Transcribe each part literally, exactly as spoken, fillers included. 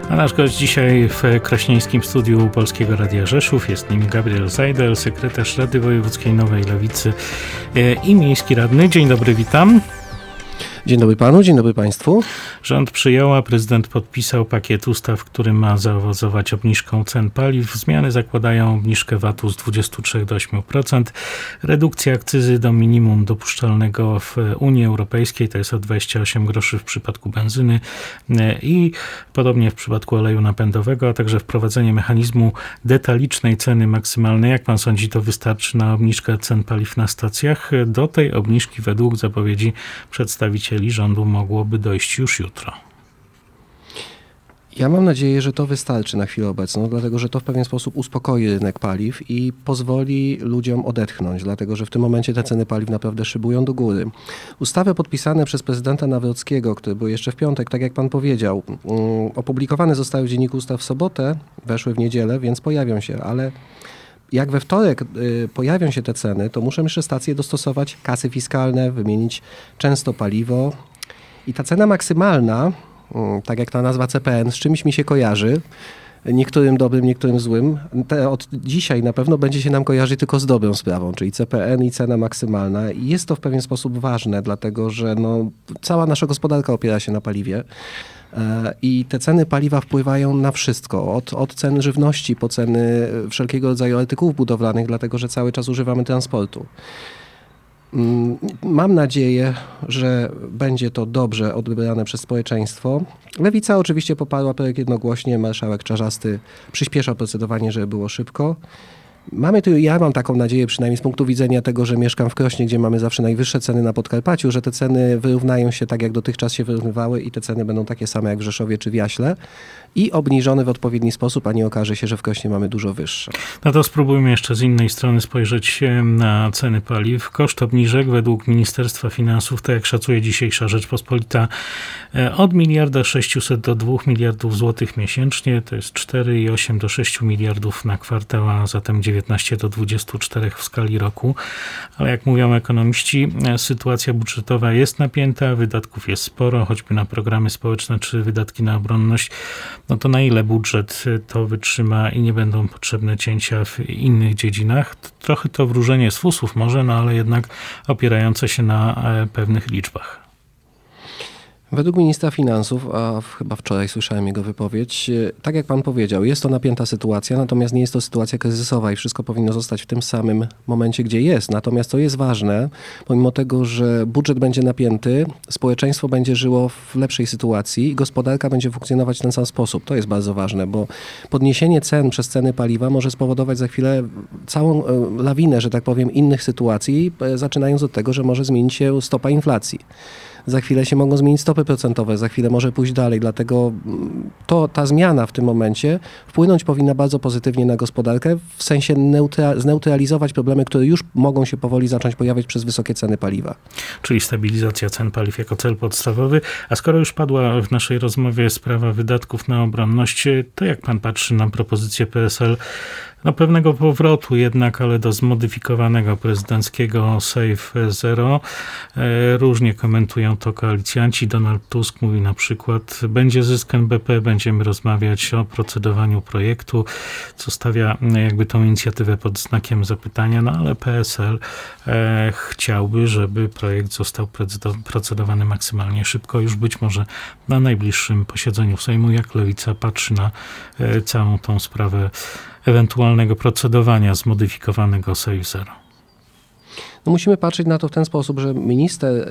A nasz gość dzisiaj w krośnieńskim studiu Polskiego Radia Rzeszów jest nim Gabriel Zajdel, sekretarz Rady Wojewódzkiej Nowej Lewicy i miejski radny. Dzień dobry, witam. Dzień dobry panu, dzień dobry państwu. Rząd przyjął, a prezydent podpisał pakiet ustaw, który ma zaowocować obniżką cen paliw. Zmiany zakładają obniżkę V A T-u z dwudziestu trzech do ośmiu procent, redukcję akcyzy do minimum dopuszczalnego w Unii Europejskiej, to jest o dwadzieścia osiem groszy w przypadku benzyny i podobnie w przypadku oleju napędowego, a także wprowadzenie mechanizmu detalicznej ceny maksymalnej. Jak pan sądzi, to wystarczy na obniżkę cen paliw na stacjach? Do tej obniżki według zapowiedzi przedstawicieli rządu mogłoby dojść już jutro. Ja mam nadzieję, że to wystarczy na chwilę obecną, dlatego że to w pewien sposób uspokoi rynek paliw i pozwoli ludziom odetchnąć, dlatego że w tym momencie te ceny paliw naprawdę szybują do góry. Ustawy podpisane przez prezydenta Nawrockiego, które były jeszcze w piątek, tak jak pan powiedział, opublikowane zostały w Dzienniku Ustaw w sobotę, weszły w niedzielę, więc pojawią się, ale jak we wtorek y, pojawią się te ceny, to muszą jeszcze stacje dostosować kasy fiskalne, wymienić często paliwo. I ta cena maksymalna, y, tak jak ta nazwa C P N, z czymś mi się kojarzy, niektórym dobrym, niektórym złym, te od dzisiaj na pewno będzie się nam kojarzyć tylko z dobrą sprawą, czyli C P N i cena maksymalna. I jest to w pewien sposób ważne, dlatego że no, cała nasza gospodarka opiera się na paliwie. I te ceny paliwa wpływają na wszystko, od, od cen żywności po ceny wszelkiego rodzaju artykułów budowlanych, dlatego że cały czas używamy transportu. Mam nadzieję, że będzie to dobrze odebrane przez społeczeństwo. Lewica oczywiście poparła projekt jednogłośnie, marszałek Czarzasty przyspieszał procedowanie, żeby było szybko. Mamy tu, ja mam taką nadzieję, przynajmniej z punktu widzenia tego, że mieszkam w Krośnie, gdzie mamy zawsze najwyższe ceny na Podkarpaciu, że te ceny wyrównają się tak, jak dotychczas się wyrównywały i te ceny będą takie same jak w Rzeszowie czy w Jaśle i obniżone w odpowiedni sposób, a nie okaże się, że w Krośnie mamy dużo wyższe. No to spróbujmy jeszcze z innej strony spojrzeć na ceny paliw. Koszt obniżek według Ministerstwa Finansów, tak jak szacuje dzisiejsza Rzeczpospolita, od miliarda sześciuset do dwóch miliardów złotych miesięcznie, to jest cztery i osiem do sześciu miliardów na kwartał, a zatem dziewiętnaście do dwudziestu czterech w skali roku. Ale jak mówią ekonomiści, sytuacja budżetowa jest napięta, wydatków jest sporo, choćby na programy społeczne czy wydatki na obronność. No to na ile budżet to wytrzyma i nie będą potrzebne cięcia w innych dziedzinach? Trochę to wróżenie z fusów może, no ale jednak opierające się na pewnych liczbach. Według ministra finansów, a chyba wczoraj słyszałem jego wypowiedź, tak jak pan powiedział, jest to napięta sytuacja, natomiast nie jest to sytuacja kryzysowa i wszystko powinno zostać w tym samym momencie, gdzie jest. Natomiast to jest ważne, pomimo tego, że budżet będzie napięty, społeczeństwo będzie żyło w lepszej sytuacji i gospodarka będzie funkcjonować w ten sam sposób. To jest bardzo ważne, bo podniesienie cen przez ceny paliwa może spowodować za chwilę całą lawinę, że tak powiem, innych sytuacji, zaczynając od tego, że może zmienić się stopa inflacji. Za chwilę się mogą zmienić stopy procentowe, za chwilę może pójść dalej, dlatego to, ta zmiana w tym momencie wpłynąć powinna bardzo pozytywnie na gospodarkę, w sensie neutra- zneutralizować problemy, które już mogą się powoli zacząć pojawiać przez wysokie ceny paliwa. Czyli stabilizacja cen paliw jako cel podstawowy. A skoro już padła w naszej rozmowie sprawa wydatków na obronność, to jak pan patrzy na propozycję P S L, no pewnego powrotu jednak, ale do zmodyfikowanego prezydenckiego Save Zero. Różnie komentują to koalicjanci. Donald Tusk mówi na przykład, będzie zysk N B P, będziemy rozmawiać o procedowaniu projektu, co stawia jakby tą inicjatywę pod znakiem zapytania, no ale P S L e, chciałby, żeby projekt został procedowany maksymalnie szybko, już być może na najbliższym posiedzeniu Sejmu. Jak Lewica patrzy na e, całą tą sprawę ewentualnego procedowania zmodyfikowanego Save Zero? No musimy patrzeć na to w ten sposób, że minister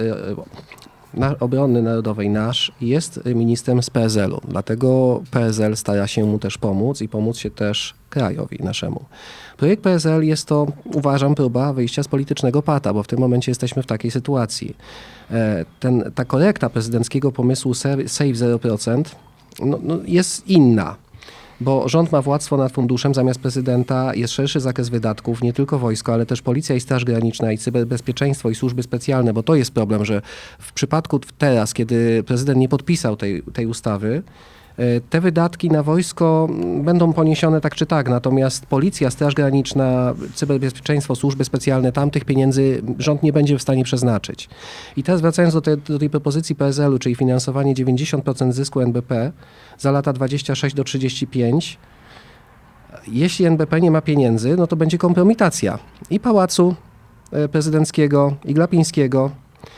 obrony narodowej nasz jest ministrem z P S L u. Dlatego P S L stara się mu też pomóc i pomóc się też krajowi naszemu. Projekt P S L jest to, uważam, próba wyjścia z politycznego pata, bo w tym momencie jesteśmy w takiej sytuacji. Ten, ta korekta prezydenckiego pomysłu Save zero procent no, no jest inna. Bo rząd ma władztwo nad funduszem, zamiast prezydenta jest szerszy zakres wydatków, nie tylko wojsko, ale też policja i Straż Graniczna i cyberbezpieczeństwo i służby specjalne, bo to jest problem, że w przypadku teraz, kiedy prezydent nie podpisał tej, tej ustawy, Te wydatki na wojsko będą poniesione tak czy tak, natomiast policja, Straż Graniczna, cyberbezpieczeństwo, służby specjalne, tam tych pieniędzy rząd nie będzie w stanie przeznaczyć. I teraz wracając do tej, do tej propozycji P S L-u, czyli finansowanie dziewięćdziesiąt procent zysku N B P za lata dwadzieścia sześć do trzydziestu pięciu, jeśli N B P nie ma pieniędzy, no to będzie kompromitacja i Pałacu Prezydenckiego, i Glapińskiego.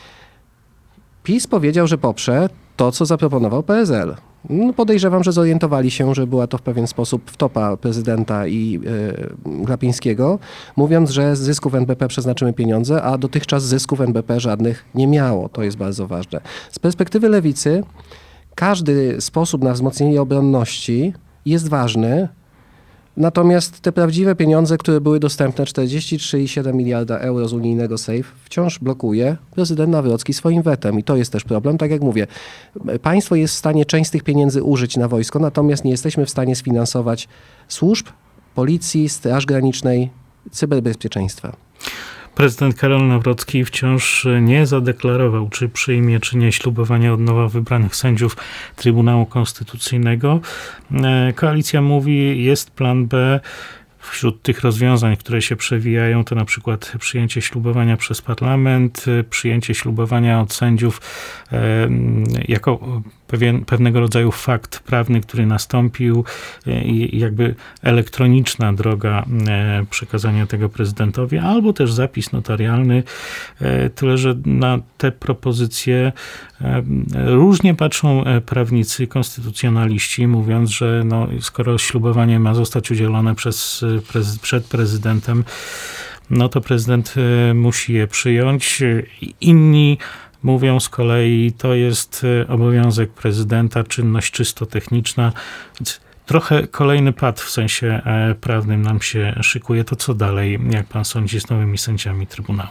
PiS powiedział, że poprze to, co zaproponował P S L. No podejrzewam, że zorientowali się, że była to w pewien sposób wtopa prezydenta i yy, Glapińskiego, mówiąc, że z zysków N B P przeznaczymy pieniądze, a dotychczas zysków N B P żadnych nie miało. To jest bardzo ważne. Z perspektywy lewicy każdy sposób na wzmocnienie obronności jest ważny, natomiast te prawdziwe pieniądze, które były dostępne, czterdzieści trzy przecinek siedem miliarda euro z unijnego SAFE, wciąż blokuje prezydent Nawrocki swoim wetem. I to jest też problem. Tak jak mówię, państwo jest w stanie część z tych pieniędzy użyć na wojsko, natomiast nie jesteśmy w stanie sfinansować służb, policji, Straż Granicznej, cyberbezpieczeństwa. Prezydent Karol Nawrocki wciąż nie zadeklarował, czy przyjmie, czy nie ślubowanie od nowo wybranych sędziów Trybunału Konstytucyjnego. Koalicja mówi, jest plan B. Wśród tych rozwiązań, które się przewijają, to na przykład przyjęcie ślubowania przez parlament, przyjęcie ślubowania od sędziów e, jako pewien, pewnego rodzaju fakt prawny, który nastąpił i jakby elektroniczna droga e, przekazania tego prezydentowi, albo też zapis notarialny. E, tyle, że na te propozycje e, różnie patrzą prawnicy, konstytucjonaliści, mówiąc, że no, skoro ślubowanie ma zostać udzielone przez przed prezydentem, no to prezydent musi je przyjąć. Inni mówią z kolei, to jest obowiązek prezydenta, czynność czysto techniczna. Więc trochę kolejny pad w sensie prawnym nam się szykuje. To co dalej, jak pan sądzi, z nowymi sędziami Trybunału?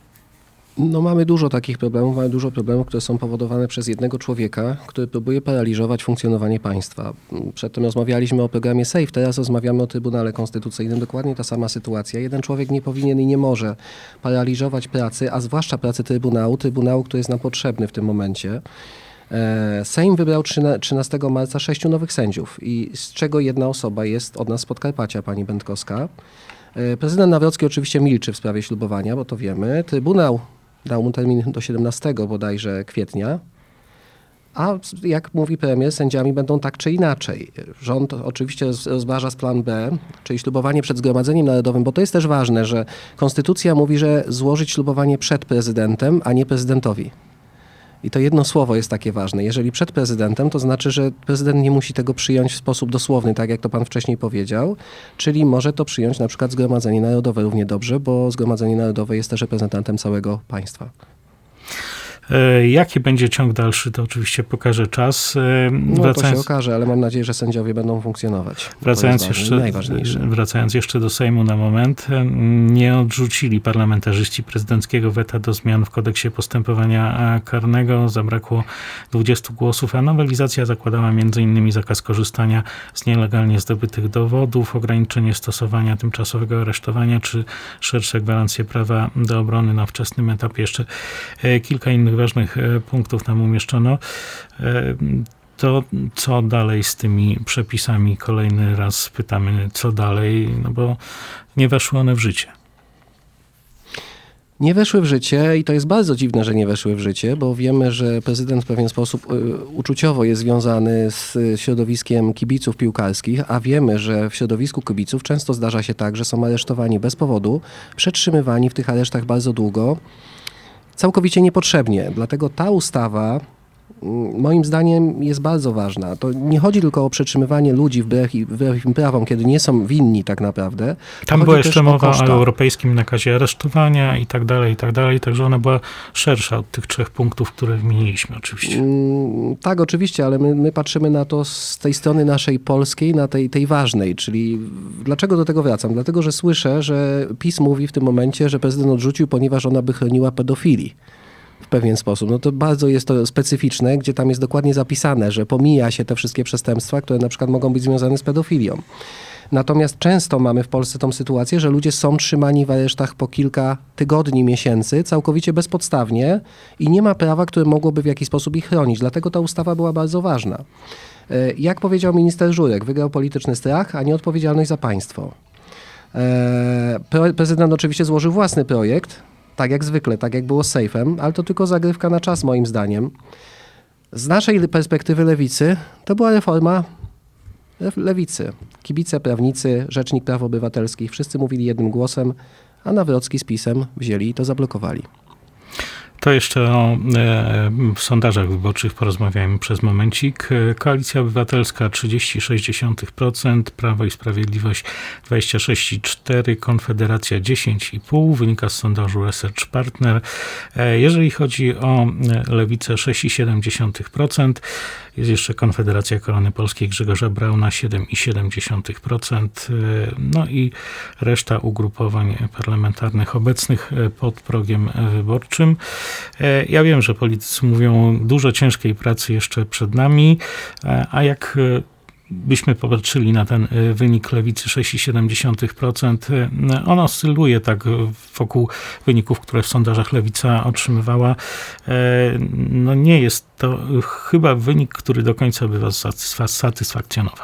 No mamy dużo takich problemów, mamy dużo problemów, które są powodowane przez jednego człowieka, który próbuje paraliżować funkcjonowanie państwa. Przedtem rozmawialiśmy o programie SAFE, teraz rozmawiamy o Trybunale Konstytucyjnym. Dokładnie ta sama sytuacja. Jeden człowiek nie powinien i nie może paraliżować pracy, a zwłaszcza pracy Trybunału, Trybunału, który jest nam potrzebny w tym momencie. Sejm wybrał trzynastego marca sześciu nowych sędziów i z czego jedna osoba jest od nas z Podkarpacia, pani Będkowska. Prezydent Nawrocki oczywiście milczy w sprawie ślubowania, bo to wiemy. Trybunał dał mu termin do siedemnastego bodajże kwietnia, a jak mówi premier, sędziami będą tak czy inaczej. Rząd oczywiście rozważa plan B, czyli ślubowanie przed Zgromadzeniem Narodowym, bo to jest też ważne, że konstytucja mówi, że złożyć ślubowanie przed prezydentem, a nie prezydentowi. I to jedno słowo jest takie ważne. Jeżeli przed prezydentem, to znaczy, że prezydent nie musi tego przyjąć w sposób dosłowny, tak jak to pan wcześniej powiedział, czyli może to przyjąć na przykład Zgromadzenie Narodowe równie dobrze, bo Zgromadzenie Narodowe jest też reprezentantem całego państwa. Jaki będzie ciąg dalszy, to oczywiście pokaże czas. No Wracając... to się okaże, ale mam nadzieję, że sędziowie będą funkcjonować. Wracając jeszcze, wracając jeszcze do Sejmu na moment, nie odrzucili parlamentarzyści prezydenckiego weta do zmian w kodeksie postępowania karnego. Zabrakło dwudziestu głosów, a nowelizacja zakładała między innymi zakaz korzystania z nielegalnie zdobytych dowodów, ograniczenie stosowania tymczasowego aresztowania, czy szersze gwarancje prawa do obrony na wczesnym etapie. Jeszcze kilka innych ważnych punktów nam umieszczono. To co dalej z tymi przepisami? Kolejny raz pytamy, co dalej, no bo nie weszły one w życie. Nie weszły w życie i to jest bardzo dziwne, że nie weszły w życie, bo wiemy, że prezydent w pewien sposób uczuciowo jest związany z środowiskiem kibiców piłkarskich, a wiemy, że w środowisku kibiców często zdarza się tak, że są aresztowani bez powodu, przetrzymywani w tych aresztach bardzo długo, całkowicie niepotrzebnie. Dlatego ta ustawa moim zdaniem jest bardzo ważna. To nie chodzi tylko o przetrzymywanie ludzi wbrew, wbrew im prawom, kiedy nie są winni tak naprawdę. Tam była jeszcze mowa o, o europejskim nakazie aresztowania i tak dalej, i tak dalej, także ona była szersza od tych trzech punktów, które wymieniliśmy oczywiście. Mm, tak, oczywiście, ale my, my patrzymy na to z tej strony naszej polskiej, na tej, tej ważnej, czyli dlaczego do tego wracam? Dlatego, że słyszę, że PiS mówi w tym momencie, że prezydent odrzucił, ponieważ ona by chroniła pedofili. W pewien sposób. No to bardzo jest to specyficzne, gdzie tam jest dokładnie zapisane, że pomija się te wszystkie przestępstwa, które na przykład mogą być związane z pedofilią. Natomiast często mamy w Polsce tą sytuację, że ludzie są trzymani w aresztach po kilka tygodni, miesięcy, całkowicie bezpodstawnie i nie ma prawa, które mogłoby w jakiś sposób ich chronić. Dlatego ta ustawa była bardzo ważna. Jak powiedział minister Żurek, wygrał polityczny strach, a nie odpowiedzialność za państwo. Prezydent oczywiście złożył własny projekt, tak jak zwykle, tak jak było z sejfem, ale to tylko zagrywka na czas moim zdaniem. Z naszej perspektywy lewicy to była reforma lewicy. Kibice, prawnicy, Rzecznik Praw Obywatelskich, wszyscy mówili jednym głosem, a Nawrocki z PiS-em wzięli i to zablokowali. To jeszcze o e, sondażach wyborczych porozmawiajmy przez momencik. Koalicja Obywatelska trzydzieści przecinek sześć procent, Prawo i Sprawiedliwość dwadzieścia sześć przecinek cztery procent, Konfederacja dziesięć przecinek pięć procent, wynika z sondażu Research Partner. E, jeżeli chodzi o Lewicę sześć przecinek siedem procent, jest jeszcze Konfederacja Korony Polskiej Grzegorza Brauna siedem przecinek siedem procent, e, no i reszta ugrupowań parlamentarnych obecnych pod progiem wyborczym. Ja wiem, że politycy mówią, dużo ciężkiej pracy jeszcze przed nami, a jak byśmy popatrzyli na ten wynik Lewicy sześć przecinek siedem procent, on oscyluje tak wokół wyników, które w sondażach Lewica otrzymywała. No nie jest to chyba wynik, który do końca by was satysfakcjonował.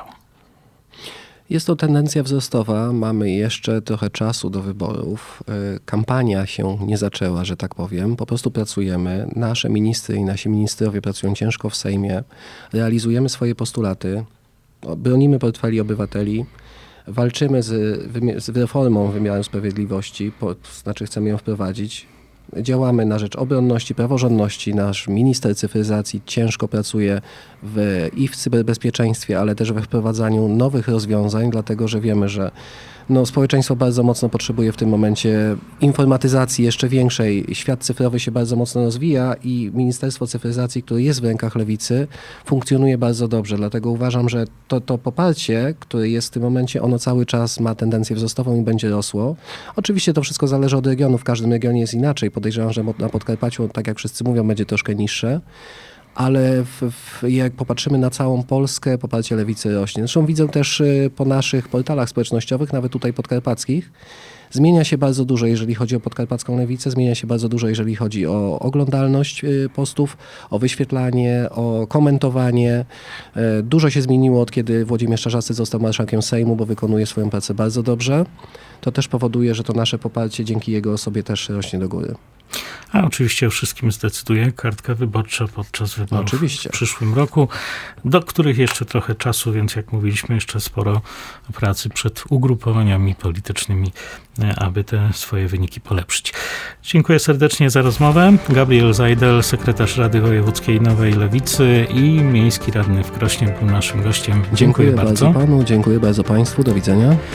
Jest to tendencja wzrostowa. Mamy jeszcze trochę czasu do wyborów. Kampania się nie zaczęła, że tak powiem. Po prostu pracujemy. Nasze ministry i nasi ministrowie pracują ciężko w Sejmie. Realizujemy swoje postulaty. Bronimy portfeli obywateli. Walczymy z, z reformą wymiaru sprawiedliwości. Po, znaczy chcemy ją wprowadzić. Działamy na rzecz obronności, praworządności. Nasz minister cyfryzacji ciężko pracuje w, i w cyberbezpieczeństwie, ale też we wprowadzaniu nowych rozwiązań, dlatego że wiemy, że no, społeczeństwo bardzo mocno potrzebuje w tym momencie informatyzacji jeszcze większej. Świat cyfrowy się bardzo mocno rozwija i Ministerstwo Cyfryzacji, które jest w rękach Lewicy, funkcjonuje bardzo dobrze. Dlatego uważam, że to, to poparcie, które jest w tym momencie, ono cały czas ma tendencję wzrostową i będzie rosło. Oczywiście to wszystko zależy od regionu. W każdym regionie jest inaczej. Podejrzewam, że na Podkarpaciu, tak jak wszyscy mówią, będzie troszkę niższe. Ale w, w, jak popatrzymy na całą Polskę, poparcie Lewicy rośnie. Zresztą widzę też po naszych portalach społecznościowych, nawet tutaj podkarpackich, zmienia się bardzo dużo, jeżeli chodzi o podkarpacką Lewicę, zmienia się bardzo dużo, jeżeli chodzi o oglądalność postów, o wyświetlanie, o komentowanie. Dużo się zmieniło od kiedy Włodzimierz Czarzasty został marszałkiem Sejmu, bo wykonuje swoją pracę bardzo dobrze. To też powoduje, że to nasze poparcie dzięki jego osobie też rośnie do góry. A oczywiście o wszystkim zdecyduje kartka wyborcza podczas wyborów oczywiście. w przyszłym roku, do których jeszcze trochę czasu, więc jak mówiliśmy, jeszcze sporo pracy przed ugrupowaniami politycznymi, aby te swoje wyniki polepszyć. Dziękuję serdecznie za rozmowę. Gabriel Zajdel, sekretarz Rady Wojewódzkiej Nowej Lewicy i miejski radny w Krośnie był naszym gościem. Dziękuję, dziękuję bardzo. bardzo panu, dziękuję bardzo państwu. Do widzenia.